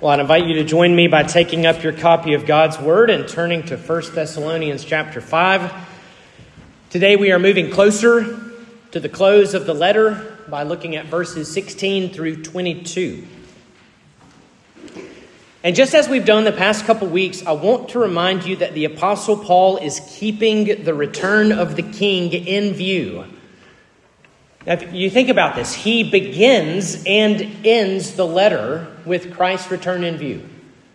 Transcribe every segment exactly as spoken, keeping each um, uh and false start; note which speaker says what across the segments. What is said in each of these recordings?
Speaker 1: Well, I'd invite you to join me by taking up your copy of God's Word and turning to First Thessalonians chapter five. Today we are moving closer to the close of the letter by looking at verses sixteen through twenty-two. And just as we've done the past couple weeks, I want to remind you that the Apostle Paul is keeping the return of the King in view. Now, if you think about this, he begins and ends the letter with Christ's return in view.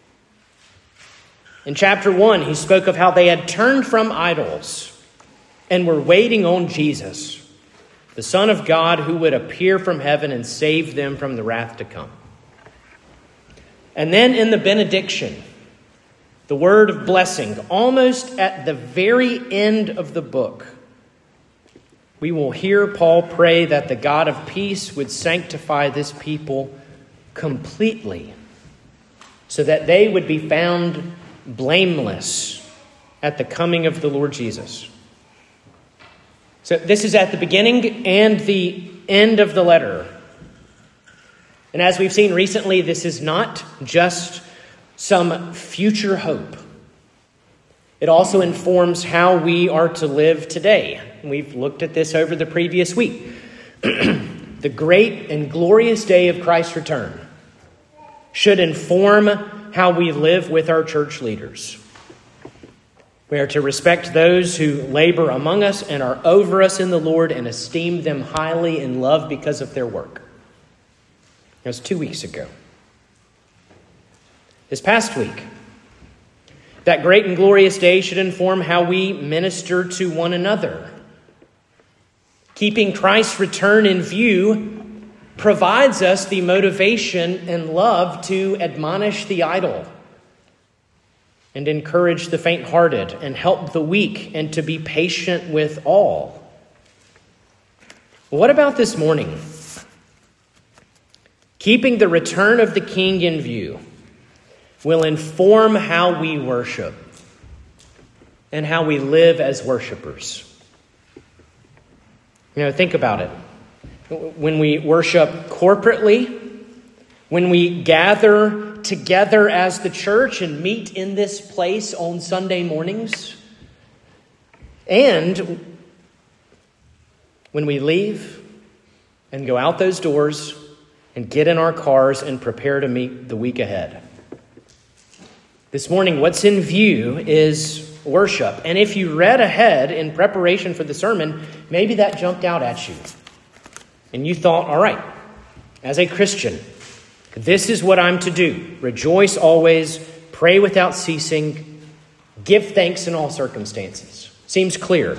Speaker 1: In chapter one, he spoke of how they had turned from idols and were waiting on Jesus, the Son of God, who would appear from heaven and save them from the wrath to come. And then in the benediction, the word of blessing, almost at the very end of the book, we will hear Paul pray that the God of peace would sanctify this people completely so that they would be found blameless at the coming of the Lord Jesus. So this is at the beginning and the end of the letter. And as we've seen recently, this is not just some future hope. It also informs how we are to live today. We've looked at this over the previous week. The great and glorious day of Christ's return should inform how we live with our church leaders. We are to respect those who labor among us and are over us in the Lord and esteem them highly in love because of their work. That was two weeks ago. This past week, that great and glorious day should inform how we minister to one another. Keeping Christ's return in view provides us the motivation and love to admonish the idle and encourage the faint-hearted and help the weak and to be patient with all. What about this morning? Keeping the return of the King in view will inform how we worship and how we live as worshipers. You know, think about it. When we worship corporately, when we gather together as the church and meet in this place on Sunday mornings, and when we leave and go out those doors and get in our cars and prepare to meet the week ahead. This morning, what's in view is worship. And if you read ahead in preparation for the sermon, maybe that jumped out at you. And you thought, all right, as a Christian, this is what I'm to do. Rejoice always, pray without ceasing, give thanks in all circumstances. Seems clear.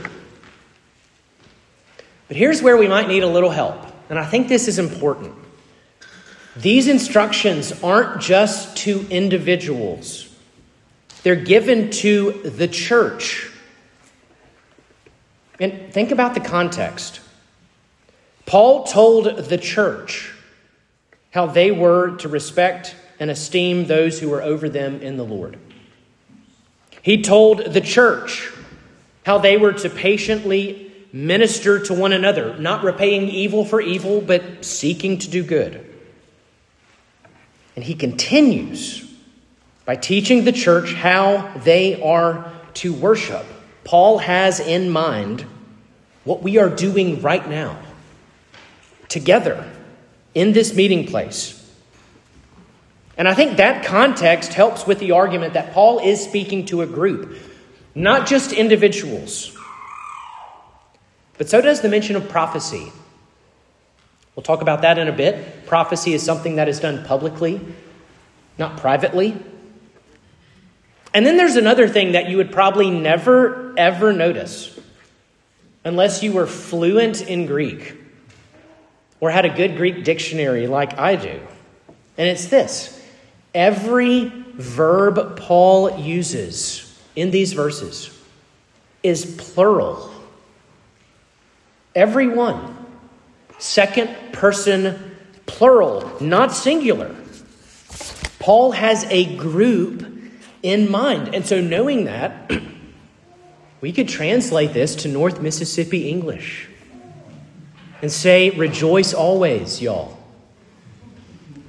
Speaker 1: But here's where we might need a little help. And I think this is important. These instructions aren't just to individuals. They're given to the church. And think about the context. Paul told the church how they were to respect and esteem those who were over them in the Lord. He told the church how they were to patiently minister to one another, not repaying evil for evil, but seeking to do good. And he continues by teaching the church how they are to worship. Paul has in mind what we are doing right now, together in this meeting place. And I think that context helps with the argument that Paul is speaking to a group, not just individuals. But so does the mention of prophecy. We'll talk about that in a bit. Prophecy is something that is done publicly, not privately. And then there's another thing that you would probably never, ever notice unless you were fluent in Greek or had a good Greek dictionary like I do. And it's this. Every verb Paul uses in these verses is plural. Every one. Second person plural, not singular. Paul has a group in mind. And so knowing that, we could translate this to North Mississippi English and say, rejoice always, y'all.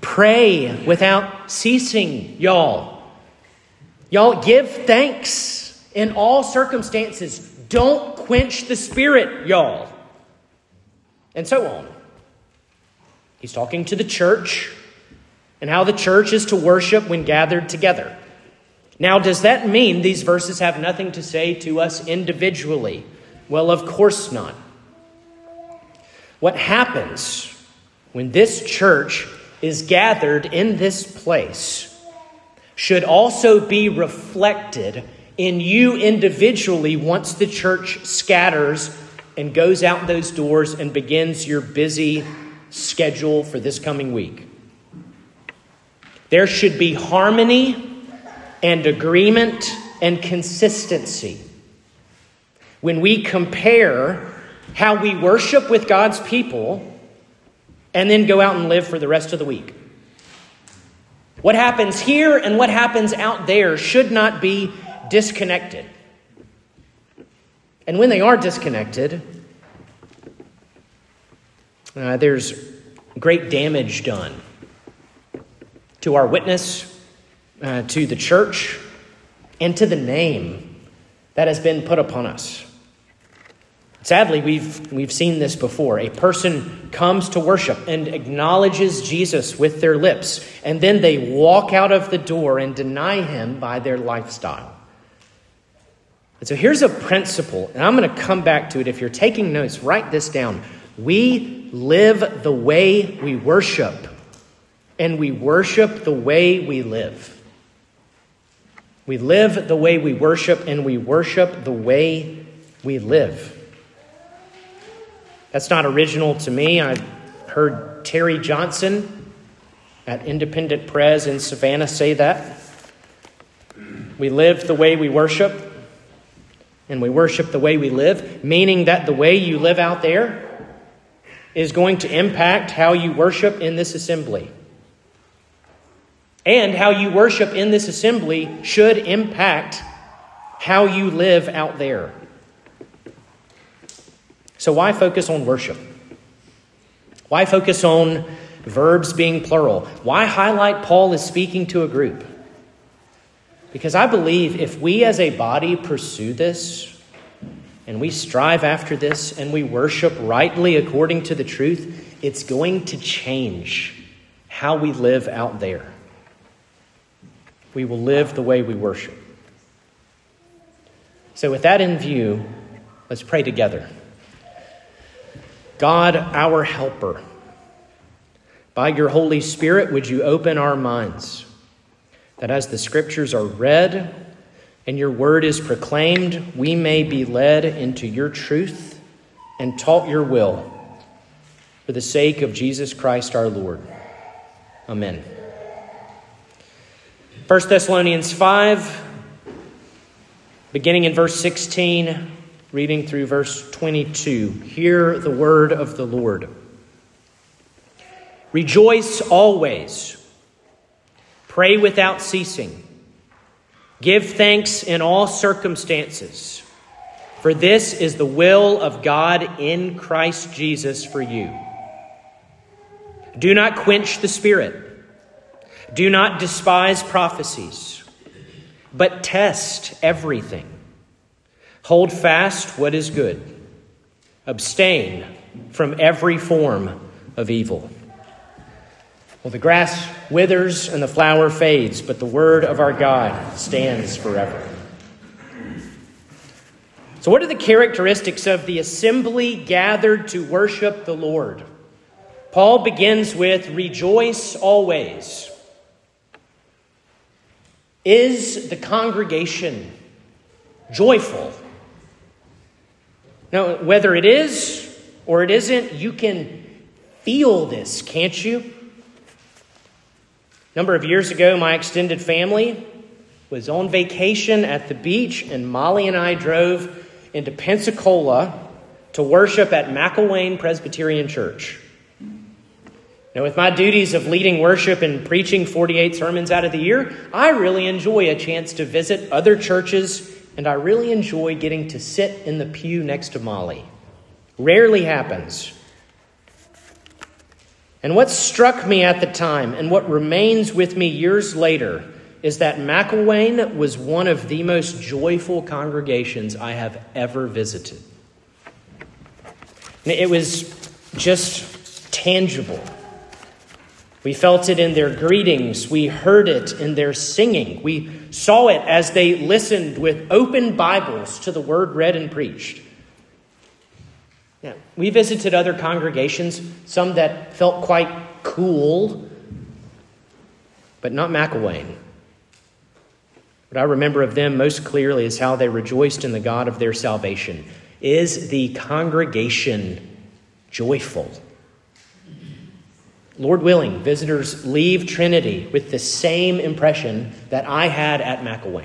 Speaker 1: Pray without ceasing, y'all. Y'all, give thanks in all circumstances. Don't quench the Spirit, y'all. And so on. He's talking to the church and how the church is to worship when gathered together. Now, does that mean these verses have nothing to say to us individually? Well, of course not. What happens when this church is gathered in this place should also be reflected in you individually once the church scatters and goes out those doors and begins your busy schedule for this coming week. There should be harmony and agreement and consistency when we compare how we worship with God's people and then go out and live for the rest of the week. What happens here and what happens out there should not be disconnected. And when they are disconnected, uh, there's great damage done to our witness, uh, to the church, and to the name that has been put upon us. Sadly, we've we've seen this before. A person comes to worship and acknowledges Jesus with their lips, and then they walk out of the door and deny him by their lifestyle. And so here's a principle, and I'm going to come back to it. If you're taking notes, write this down. We live the way we worship, and we worship the way we live. We live the way we worship, and we worship the way we live. That's not original to me. I heard Terry Johnson at Independent Pres in Savannah say that. We live the way we worship, and we worship the way we live, meaning that the way you live out there is going to impact how you worship in this assembly. And how you worship in this assembly should impact how you live out there. So why focus on worship? Why focus on verbs being plural? Why highlight Paul as speaking to a group? Because I believe if we as a body pursue this, and we strive after this, and we worship rightly according to the truth, it's going to change how we live out there. We will live the way we worship. So with that in view, let's pray together. God, our helper, by your Holy Spirit, would you open our minds that as the scriptures are read and your word is proclaimed, we may be led into your truth and taught your will for the sake of Jesus Christ our Lord. Amen. First Thessalonians five, beginning in verse sixteen, reading through verse twenty-two. Hear the word of the Lord. Rejoice always. Pray without ceasing. Give thanks in all circumstances, for this is the will of God in Christ Jesus for you. Do not quench the Spirit. Do not despise prophecies, but test everything. Hold fast what is good. Abstain from every form of evil. Well, the grass withers and the flower fades, but the word of our God stands forever. So what are the characteristics of the assembly gathered to worship the Lord? Paul begins with, rejoice always. Is the congregation joyful? Now, whether it is or it isn't, you can feel this, can't you? A number of years ago, my extended family was on vacation at the beach, and Molly and I drove into Pensacola to worship at McElwain Presbyterian Church. Now, with my duties of leading worship and preaching forty-eight sermons out of the year, I really enjoy a chance to visit other churches, and I really enjoy getting to sit in the pew next to Molly. Rarely happens. And what struck me at the time, and what remains with me years later, is that McIlwain was one of the most joyful congregations I have ever visited. It was just tangible. We felt it in their greetings. We heard it in their singing. We saw it as they listened with open Bibles to the word read and preached. Now, we visited other congregations, some that felt quite cool, but not McIlwain. What I remember of them most clearly is how they rejoiced in the God of their salvation. Is the congregation joyful? Lord willing, visitors leave Trinity with the same impression that I had at McIlwain.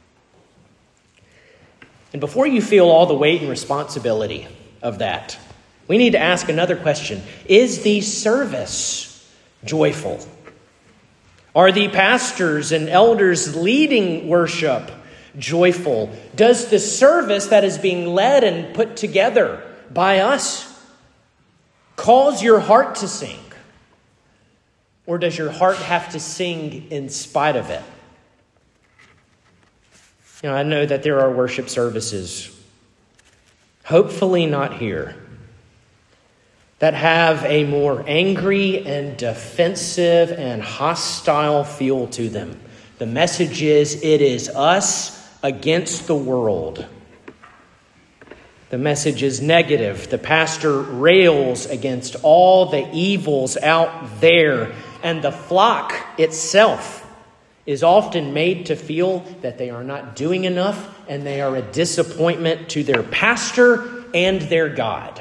Speaker 1: And before you feel all the weight and responsibility of that, we need to ask another question. Is the service joyful? Are the pastors and elders leading worship joyful? Does the service that is being led and put together by us cause your heart to sing? Or does your heart have to sing in spite of it? You know, I know that there are worship services, hopefully not here, that have a more angry and defensive and hostile feel to them. The message is, it is us against the world. The message is negative. The pastor rails against all the evils out there. And the flock itself is often made to feel that they are not doing enough and they are a disappointment to their pastor and their God.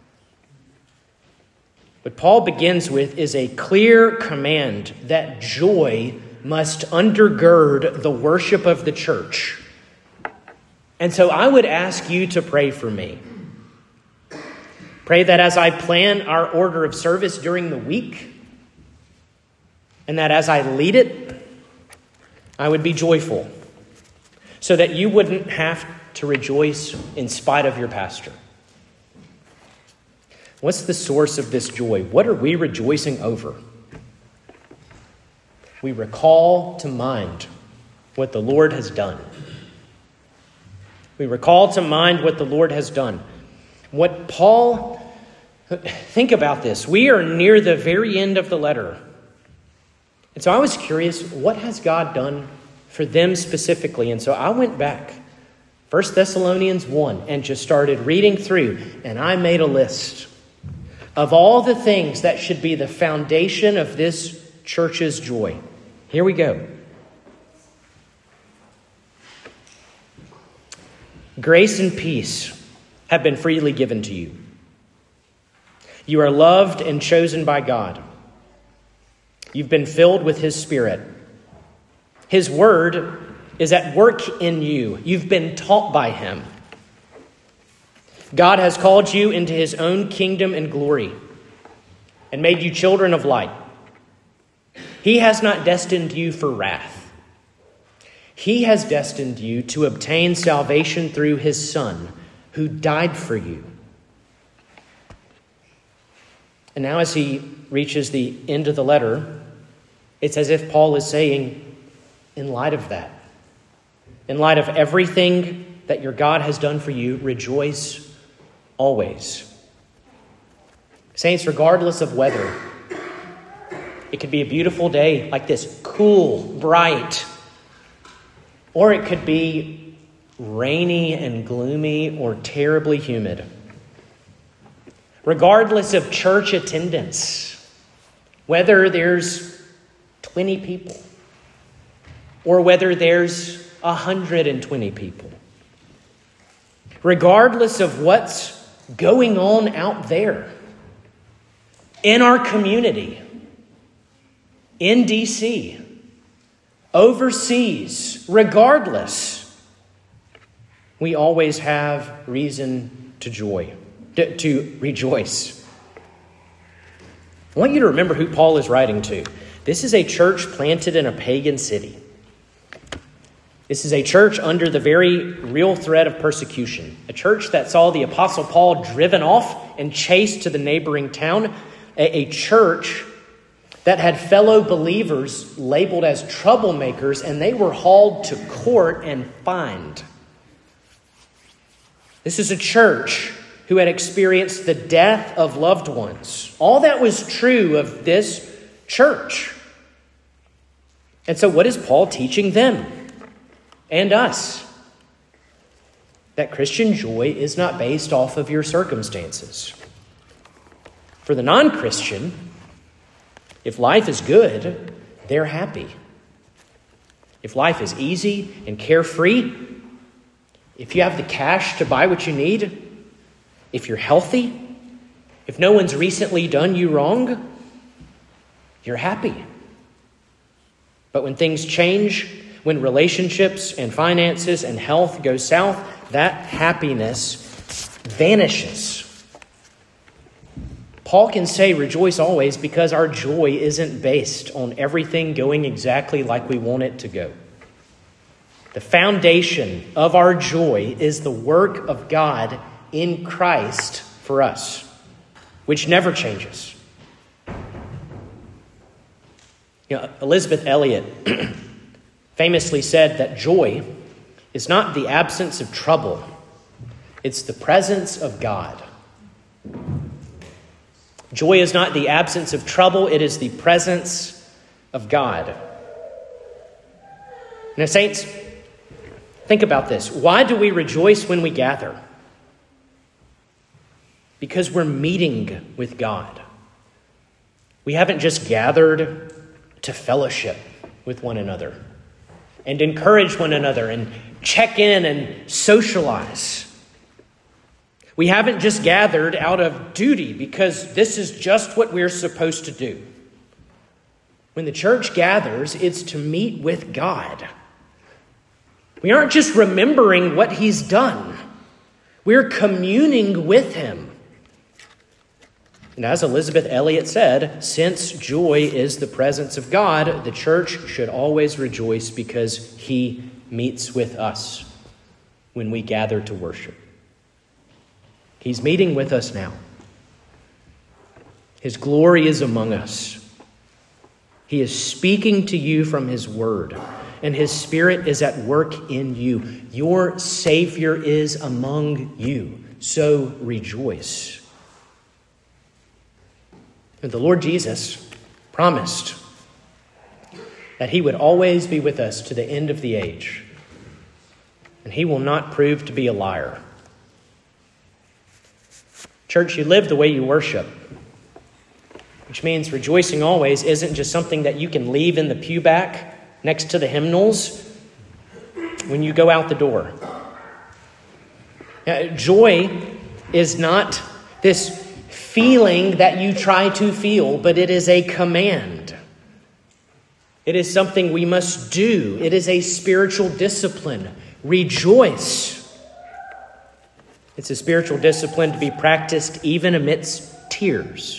Speaker 1: What Paul begins with is a clear command that joy must undergird the worship of the church. And so I would ask you to pray for me. Pray that as I plan our order of service during the week, and that as I lead it, I would be joyful, so that you wouldn't have to rejoice in spite of your pastor. What's the source of this joy? What are we rejoicing over? We recall to mind what the Lord has done. We recall to mind what the Lord has done. What Paul, think about this. We are near the very end of the letter. And so I was curious, what has God done for them specifically? And so I went back, First Thessalonians one, and just started reading through. And I made a list of all the things that should be the foundation of this church's joy. Here we go. Grace and peace have been freely given to you. You are loved and chosen by God. You've been filled with His Spirit. His word is at work in you. You've been taught by Him. God has called you into His own kingdom and glory and made you children of light. He has not destined you for wrath. He has destined you to obtain salvation through His Son, who died for you. And now as he reaches the end of the letter, it's as if Paul is saying, in light of that, in light of everything that your God has done for you, rejoice always. Saints, regardless of weather, it could be a beautiful day like this, cool, bright, or it could be rainy and gloomy or terribly humid. Regardless of church attendance, whether there's twenty people or whether there's one hundred twenty people, regardless of what's going on out there in our community, in D C, overseas, regardless, we always have reason to joy, to, to rejoice. I want you to remember who Paul is writing to. This is a church planted in a pagan city. This is a church under the very real threat of persecution. A church that saw the Apostle Paul driven off and chased to the neighboring town. a, a church that had fellow believers labeled as troublemakers, and they were hauled to court and fined. This is a church who had experienced the death of loved ones. All that was true of this church. And so what is Paul teaching them and us? That Christian joy is not based off of your circumstances. For the non-Christian, if life is good, they're happy. If life is easy and carefree, if you have the cash to buy what you need, if you're healthy, if no one's recently done you wrong, you're happy. But when things change, when relationships and finances and health go south, that happiness vanishes. Paul can say rejoice always because our joy isn't based on everything going exactly like we want it to go. The foundation of our joy is the work of God in Christ for us, which never changes. You know, Elizabeth Elliot famously said that joy is not the absence of trouble, it's the presence of God. Joy is not the absence of trouble, it is the presence of God. Now, saints, think about this. Why do we rejoice when we gather? Because we're meeting with God. We haven't just gathered to fellowship with one another and encourage one another and check in and socialize. We haven't just gathered out of duty because this is just what we're supposed to do. When the church gathers, it's to meet with God. We aren't just remembering what he's done. We're communing with him. And as Elizabeth Elliot said, since joy is the presence of God, the church should always rejoice because he meets with us when we gather to worship. He's meeting with us now. His glory is among us. He is speaking to you from his word, and his spirit is at work in you. Your Savior is among you, so rejoice. And the Lord Jesus promised that he would always be with us to the end of the age, and he will not prove to be a liar. Church, you live the way you worship, which means rejoicing always isn't just something that you can leave in the pew back next to the hymnals when you go out the door. Now, joy is not this feeling that you try to feel, but it is a command. It is something we must do. It is a spiritual discipline. Rejoice. It's a spiritual discipline to be practiced even amidst tears.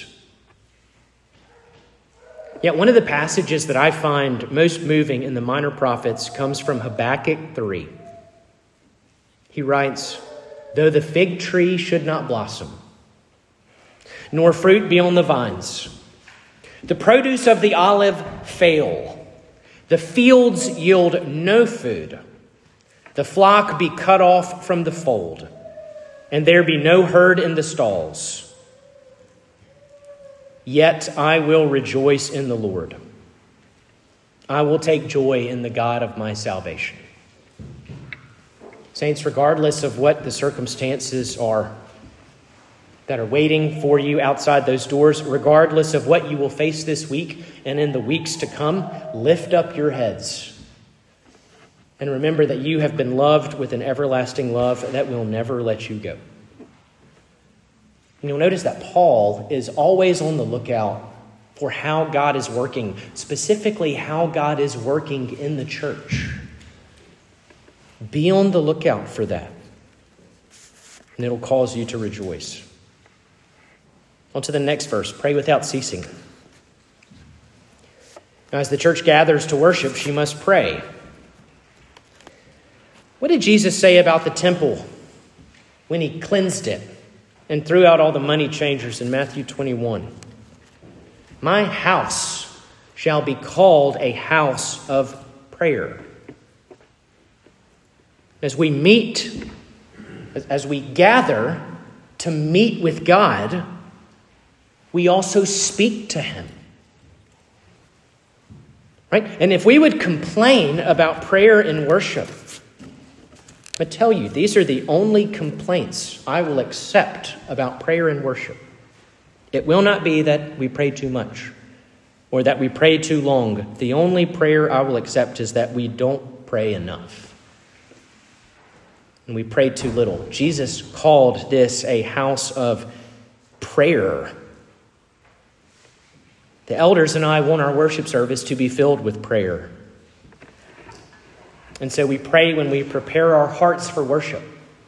Speaker 1: Yet one of the passages that I find most moving in the Minor Prophets comes from Habakkuk three. He writes, though the fig tree should not blossom, nor fruit be on the vines, the produce of the olive fail, the fields yield no food, the flock be cut off from the fold, and there be no herd in the stalls. Yet I will rejoice in the Lord. I will take joy in the God of my salvation. Saints, regardless of what the circumstances are that are waiting for you outside those doors, regardless of what you will face this week and in the weeks to come, lift up your heads. And remember that you have been loved with an everlasting love that will never let you go. And you'll notice that Paul is always on the lookout for how God is working, specifically how God is working in the church. Be on the lookout for that, and it'll cause you to rejoice. On to the next verse, pray without ceasing. Now, as the church gathers to worship, she must pray. What did Jesus say about the temple when he cleansed it and threw out all the money changers in Matthew twenty-one? My house shall be called a house of prayer. As we meet, as we gather to meet with God, we also speak to him. Right? And if we would complain about prayer and worship, I tell you, these are the only complaints I will accept about prayer and worship. It will not be that we pray too much or that we pray too long. The only prayer I will accept is that we don't pray enough. And we pray too little. Jesus called this a house of prayer. The elders and I want our worship service to be filled with prayer. And so we pray when we prepare our hearts for worship.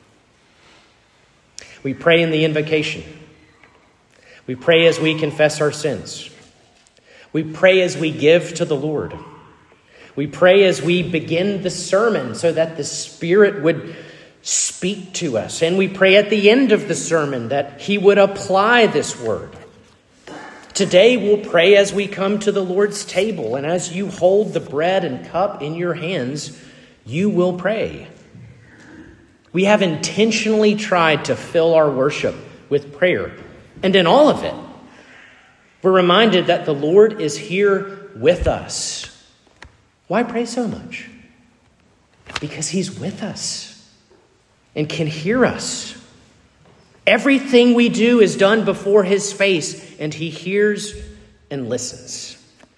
Speaker 1: We pray in the invocation. We pray as we confess our sins. We pray as we give to the Lord. We pray as we begin the sermon so that the Spirit would speak to us. And we pray at the end of the sermon that he would apply this word. Today we'll pray as we come to the Lord's table. And as you hold the bread and cup in your hands, you will pray. We have intentionally tried to fill our worship with prayer. And in all of it, we're reminded that the Lord is here with us. Why pray so much? Because he's with us and can hear us. Everything we do is done before his face, and he hears and listens.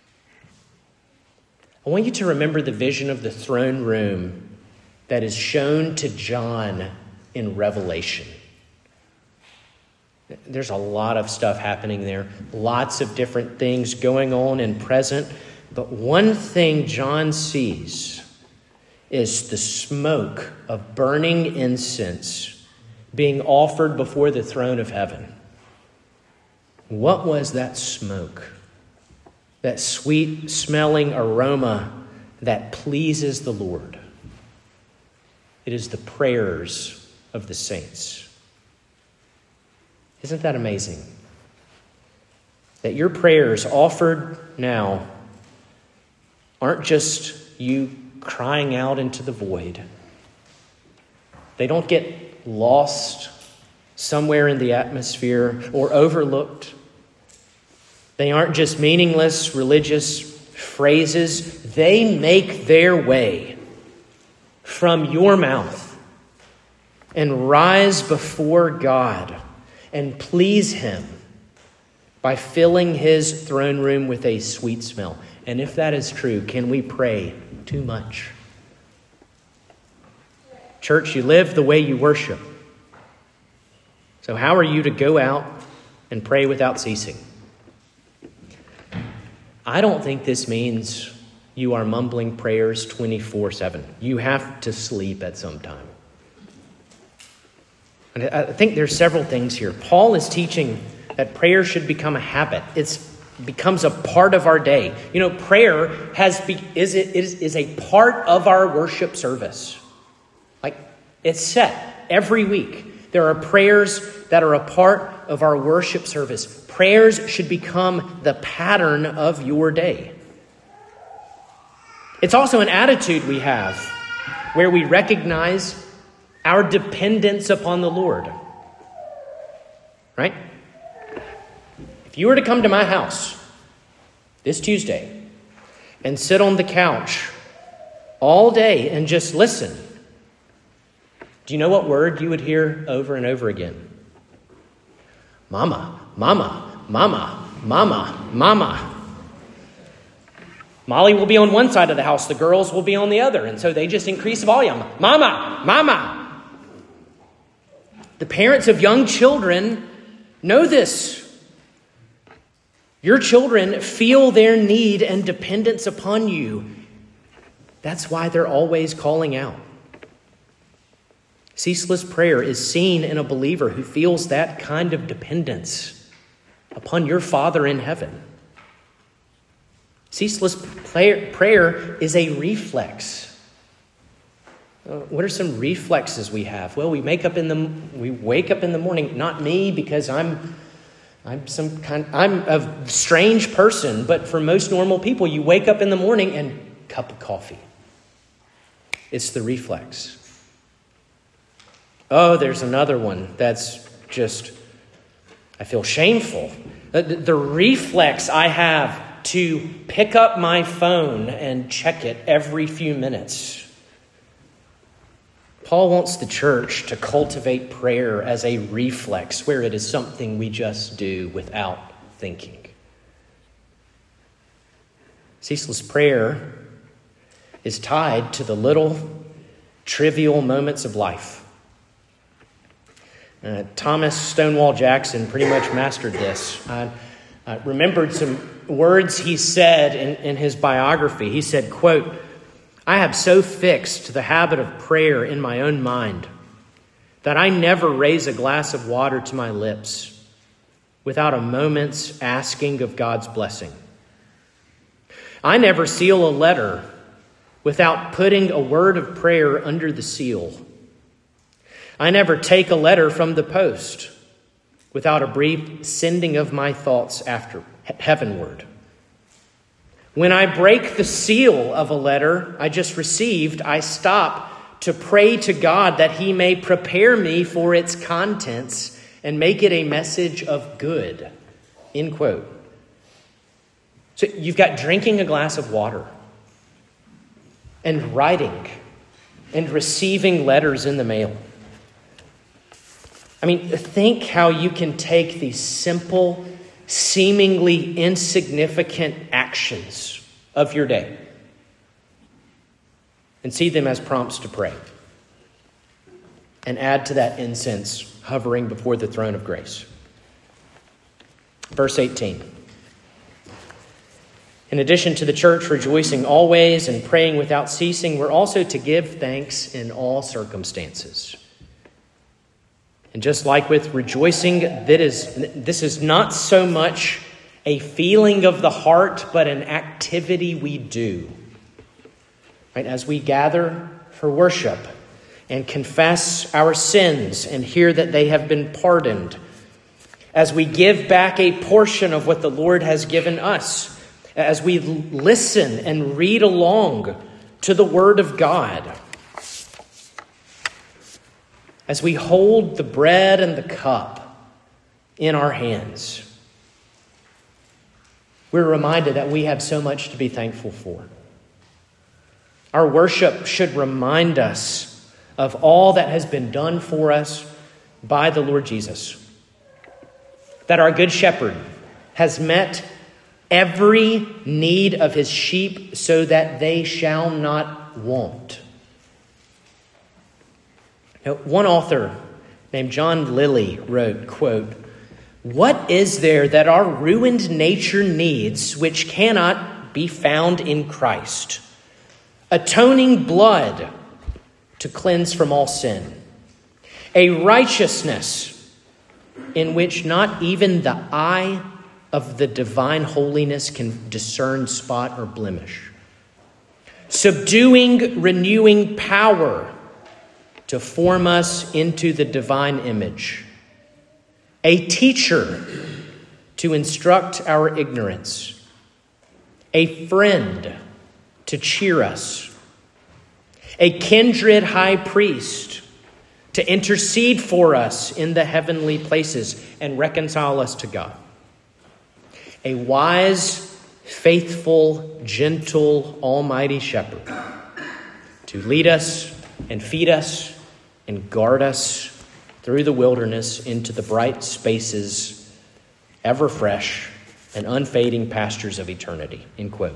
Speaker 1: I want you to remember the vision of the throne room that is shown to John in Revelation. There's a lot of stuff happening there, lots of different things going on and present. But one thing John sees is the smoke of burning incense being offered before the throne of heaven. What was that smoke? That sweet smelling aroma that pleases the Lord. It is the prayers of the saints. Isn't that amazing? That your prayers offered now aren't just you crying out into the void. They don't get lost somewhere in the atmosphere or overlooked. They aren't just meaningless religious phrases. They make their way from your mouth and rise before God and please him by filling his throne room with a sweet smell. And if that is true, can we pray too much? Church, you live the way you worship. So how are you to go out and pray without ceasing? I don't think this means you are mumbling prayers twenty-four seven. You have to sleep at some time. And I think there's several things here. Paul is teaching that prayer should become a habit. It becomes a part of our day. You know, prayer has be, is, it, is, is a part of our worship service. Like, it's set every week. There are prayers that are a part of our worship service. Prayers should become the pattern of your day. It's also an attitude we have where we recognize our dependence upon the Lord. Right? If you were to come to my house this Tuesday and sit on the couch all day and just listen, do you know what word you would hear over and over again? Mama, mama, mama, mama, mama. Molly will be on one side of the house. The girls will be on the other. And so they just increase volume. Mama, mama. The parents of young children know this. Your children feel their need and dependence upon you. That's why they're always calling out. Ceaseless prayer is seen in a believer who feels that kind of dependence upon your Father in heaven. Ceaseless prayer is a reflex. What are some reflexes we have? Well, we make up in the we wake up in the morning. Not me, because I'm I'm some kind, I'm a strange person, but for most normal people, you wake up in the morning and cup of coffee. It's the reflex. Oh, there's another one that's just, I feel shameful. The, the reflex I have to pick up my phone and check it every few minutes. Paul wants the church to cultivate prayer as a reflex, where it is something we just do without thinking. Ceaseless prayer is tied to the little trivial moments of life. Uh, Thomas Stonewall Jackson pretty much mastered this. I, I remembered some words he said in, in his biography. He said, quote, "I have so fixed the habit of prayer in my own mind that I never raise a glass of water to my lips without a moment's asking of God's blessing. I never seal a letter without putting a word of prayer under the seal. I never take a letter from the post without a brief sending of my thoughts after heavenward. When I break the seal of a letter I just received, I stop to pray to God that he may prepare me for its contents and make it a message of good." End quote. So you've got drinking a glass of water and writing and receiving letters in the mail. I mean, think how you can take these simple, seemingly insignificant actions of your day and see them as prompts to pray, and add to that incense hovering before the throne of grace. Verse eighteen. In addition to the church rejoicing always and praying without ceasing, we're also to give thanks in all circumstances. And just like with rejoicing, that is, this is not so much a feeling of the heart, but an activity we do. Right? As we gather for worship and confess our sins and hear that they have been pardoned, as we give back a portion of what the Lord has given us, as we listen and read along to the Word of God, as we hold the bread and the cup in our hands, we're reminded that we have so much to be thankful for. Our worship should remind us of all that has been done for us by the Lord Jesus. That our Good Shepherd has met every need of his sheep so that they shall not want. Now, one author named John Lilly wrote, quote, "What is there that our ruined nature needs which cannot be found in Christ? Atoning blood to cleanse from all sin. A righteousness in which not even the eye of the divine holiness can discern spot or blemish. Subduing, renewing power to form us into the divine image. A teacher to instruct our ignorance. A friend to cheer us. A kindred high priest to intercede for us in the heavenly places and reconcile us to God. A wise, faithful, gentle, almighty shepherd to lead us and feed us and guard us through the wilderness into the bright spaces, ever fresh and unfading pastures of eternity." End quote.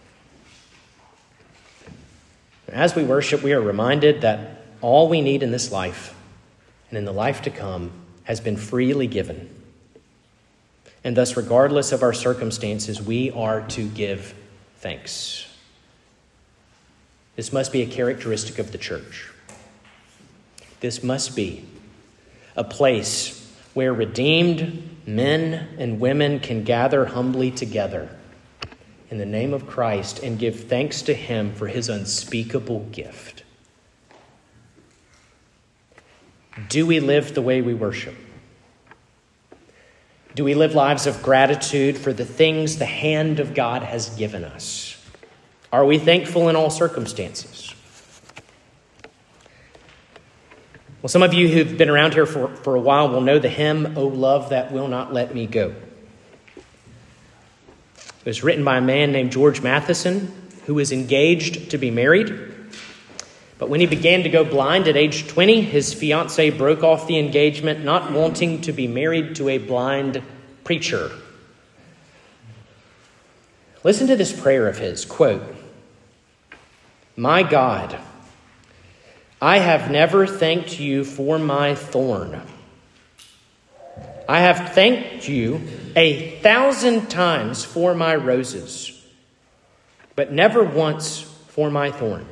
Speaker 1: As we worship, we are reminded that all we need in this life and in the life to come has been freely given. And thus, regardless of our circumstances, we are to give thanks. This must be a characteristic of the church. This must be a place where redeemed men and women can gather humbly together in the name of Christ and give thanks to him for his unspeakable gift. Do we live the way we worship? Do we live lives of gratitude for the things the hand of God has given us? Are we thankful in all circumstances? Well, some of you who've been around here for, for a while will know the hymn, "O Love That Will Not Let Me Go." It was written by a man named George Matheson, who was engaged to be married. But when he began to go blind at age twenty, his fiancée broke off the engagement, not wanting to be married to a blind preacher. Listen to this prayer of his, quote, "My God, I have never thanked you for my thorn. I have thanked you a thousand times for my roses, but never once for my thorn.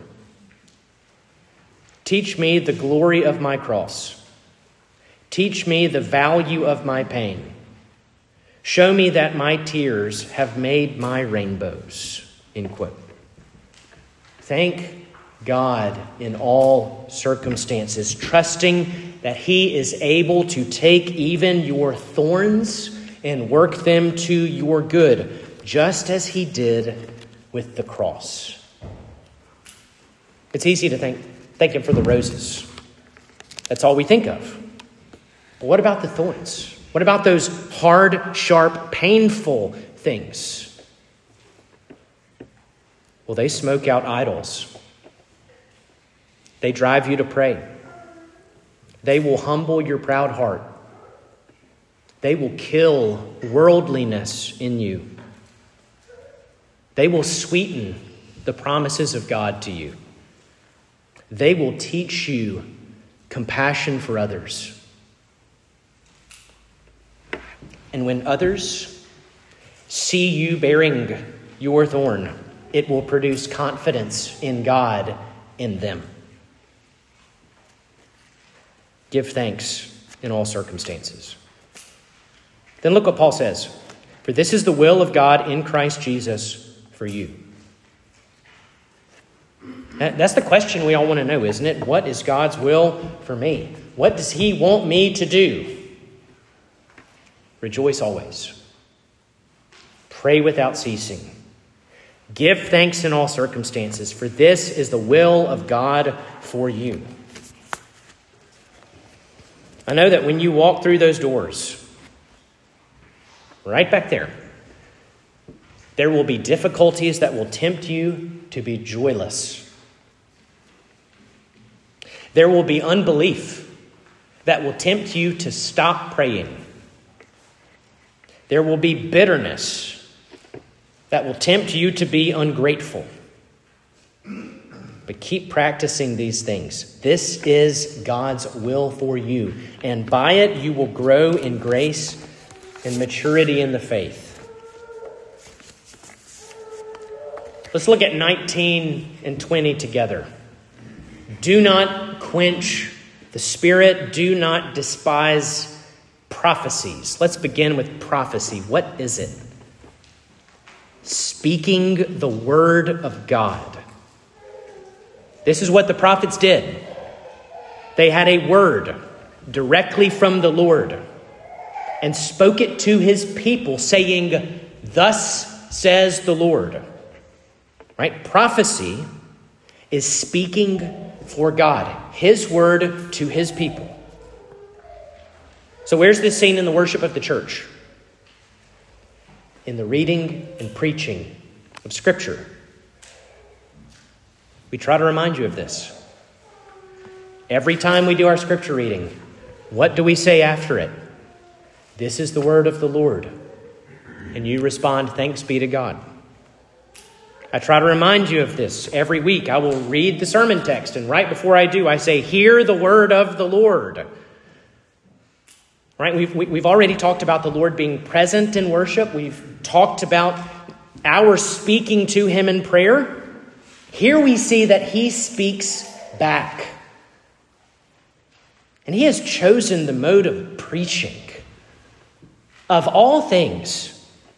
Speaker 1: Teach me the glory of my cross. Teach me the value of my pain. Show me that my tears have made my rainbows." End quote. Thank God in all circumstances, trusting that He is able to take even your thorns and work them to your good, just as He did with the cross. It's easy to thank, thank Him for the roses. That's all we think of. But what about the thorns? What about those hard, sharp, painful things? Well, they smoke out idols. They drive you to pray. They will humble your proud heart. They will kill worldliness in you. They will sweeten the promises of God to you. They will teach you compassion for others. And when others see you bearing your thorn, it will produce confidence in God in them. Give thanks in all circumstances. Then look what Paul says. "For this is the will of God in Christ Jesus for you." That's the question we all want to know, isn't it? What is God's will for me? What does He want me to do? Rejoice always. Pray without ceasing. Give thanks in all circumstances, for this is the will of God for you. I know that when you walk through those doors, right back there, there will be difficulties that will tempt you to be joyless. There will be unbelief that will tempt you to stop praying. There will be bitterness that will tempt you to be ungrateful. But keep practicing these things. This is God's will for you. And by it, you will grow in grace and maturity in the faith. Let's look at nineteen and twenty together. Do not quench the Spirit. Do not despise prophecies. Let's begin with prophecy. What is it? Speaking the word of God. This is what the prophets did. They had a word directly from the Lord and spoke it to His people, saying, "Thus says the Lord." Right? Prophecy is speaking for God, His word to His people. So where's this seen in the worship of the church? In the reading and preaching of Scripture. We try to remind you of this. Every time we do our Scripture reading, what do we say after it? This is the word of the Lord. And you respond, "Thanks be to God." I try to remind you of this every week. I will read the sermon text, and right before I do, I say, "Hear the word of the Lord." Right? We've, we've already talked about the Lord being present in worship. We've talked about our speaking to Him in prayer. Here we see that He speaks back. And He has chosen the mode of preaching. Of all things,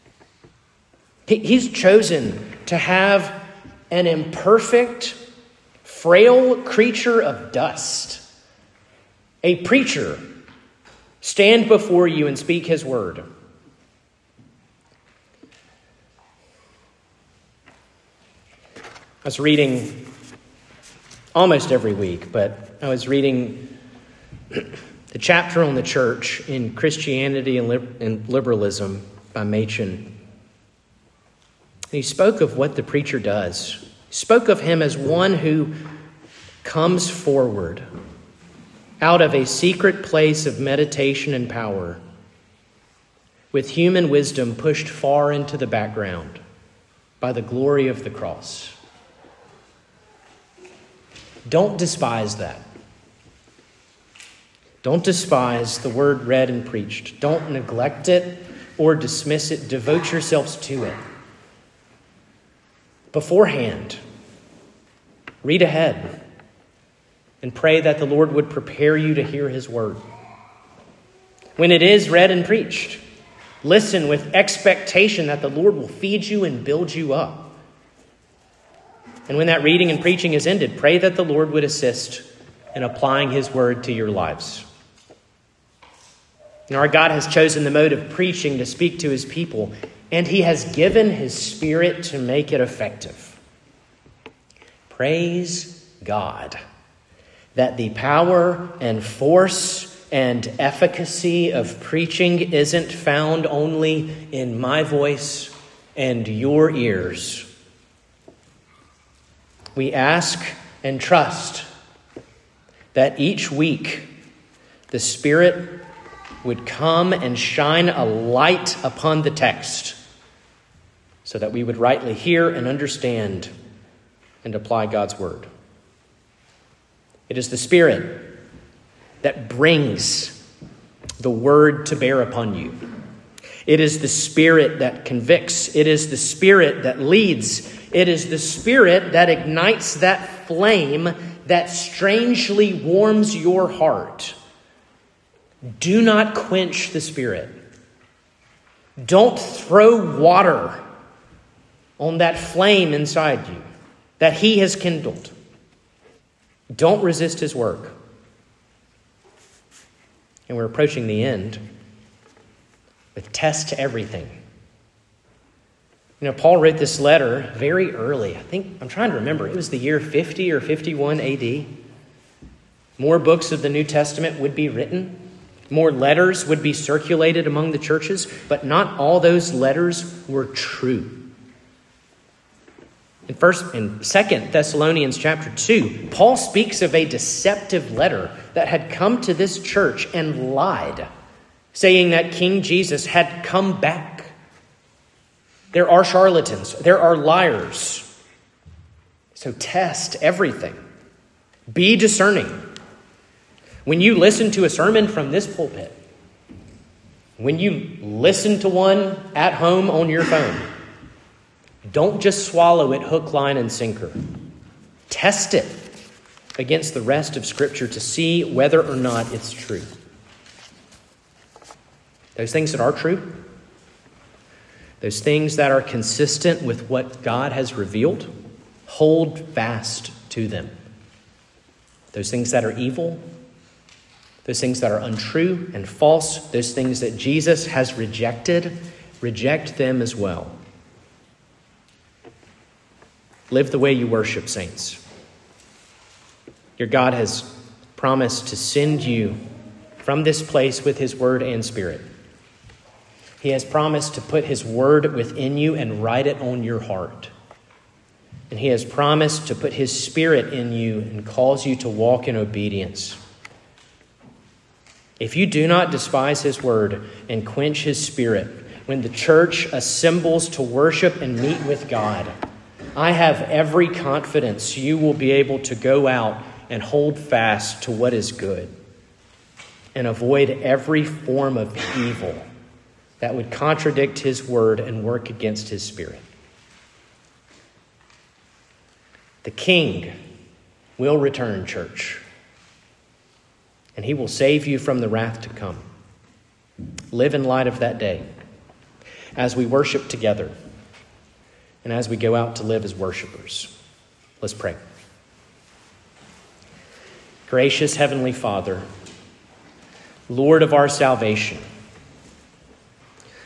Speaker 1: He's chosen to have an imperfect, frail creature of dust, a preacher, stand before you and speak His word. I was reading almost every week, but I was reading the chapter on the church in Christianity and, Lib- and Liberalism by Machen. And he spoke of what the preacher does. He spoke of him as one who comes forward out of a secret place of meditation and power, with human wisdom pushed far into the background by the glory of the cross. Don't despise that. Don't despise the word read and preached. Don't neglect it or dismiss it. Devote yourselves to it. Beforehand, read ahead and pray that the Lord would prepare you to hear his word. When it is read and preached, listen with expectation that the Lord will feed you and build you up. And when that reading and preaching is ended, pray that the Lord would assist in applying his word to your lives. And our God has chosen the mode of preaching to speak to his people, and he has given his Spirit to make it effective. Praise God that the power and force and efficacy of preaching isn't found only in my voice and your ears. We ask and trust that each week the Spirit would come and shine a light upon the text so that we would rightly hear and understand and apply God's word. It is the Spirit that brings the word to bear upon you. It is the Spirit that convicts. It is the Spirit that leads. It is the Spirit that ignites that flame that strangely warms your heart. Do not quench the Spirit. Don't throw water on that flame inside you that he has kindled. Don't resist his work. And we're approaching the end with test to everything. You know, Paul wrote this letter very early. I think, I'm trying to remember, it was the year fifty or fifty-one A D. More books of the New Testament would be written. More letters would be circulated among the churches, but not all those letters were true. In first in Second Thessalonians chapter two, Paul speaks of a deceptive letter that had come to this church and lied, saying that King Jesus had come back. There are charlatans. There are liars. So test everything. Be discerning. When you listen to a sermon from this pulpit, when you listen to one at home on your phone, don't just swallow it hook, line, and sinker. Test it against the rest of Scripture to see whether or not it's true. Those things that are true, those things that are consistent with what God has revealed, hold fast to them. Those things that are evil, those things that are untrue and false, those things that Jesus has rejected, reject them as well. Live the way you worship, saints. Your God has promised to send you from this place with his word and Spirit. He has promised to put his word within you and write it on your heart. And he has promised to put his Spirit in you and cause you to walk in obedience. If you do not despise his word and quench his Spirit, when the church assembles to worship and meet with God, I have every confidence you will be able to go out and hold fast to what is good and avoid every form of evil that would contradict his word and work against his Spirit. The King will return, church, and he will save you from the wrath to come. Live in light of that day as we worship together and as we go out to live as worshipers. Let's pray. Gracious Heavenly Father, Lord of our salvation,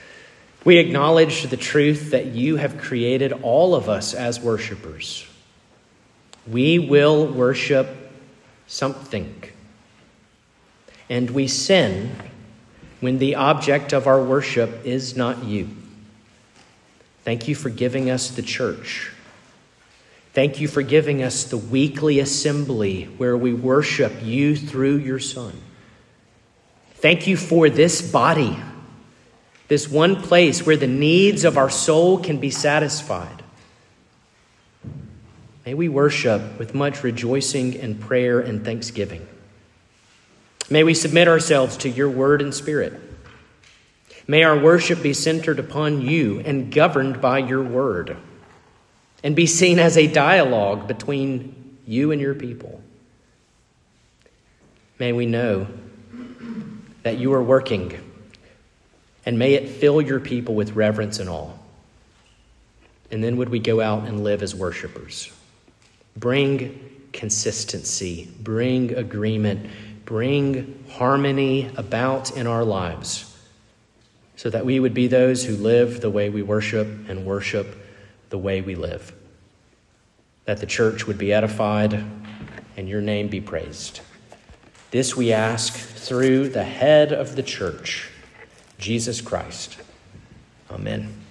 Speaker 1: we acknowledge the truth that you have created all of us as worshipers. we will worship something. And we sin when the object of our worship is not you. Thank you for giving us the church. Thank you for giving us the weekly assembly where we worship you through your Son. Thank you for this body, this one place where the needs of our soul can be satisfied. May we worship with much rejoicing and prayer and thanksgiving. May we submit ourselves to your word and spirit. May our worship be centered upon you and governed by your word, and be seen as a dialogue between you and your people. May we know that you are working, and may it fill your people with reverence and awe. And then would we go out and live as worshipers. Bring consistency, bring agreement, bring harmony about in our lives, so that we would be those who live the way we worship and worship the way we live. That the church would be edified and your name be praised. This we ask through the head of the church, Jesus Christ. Amen.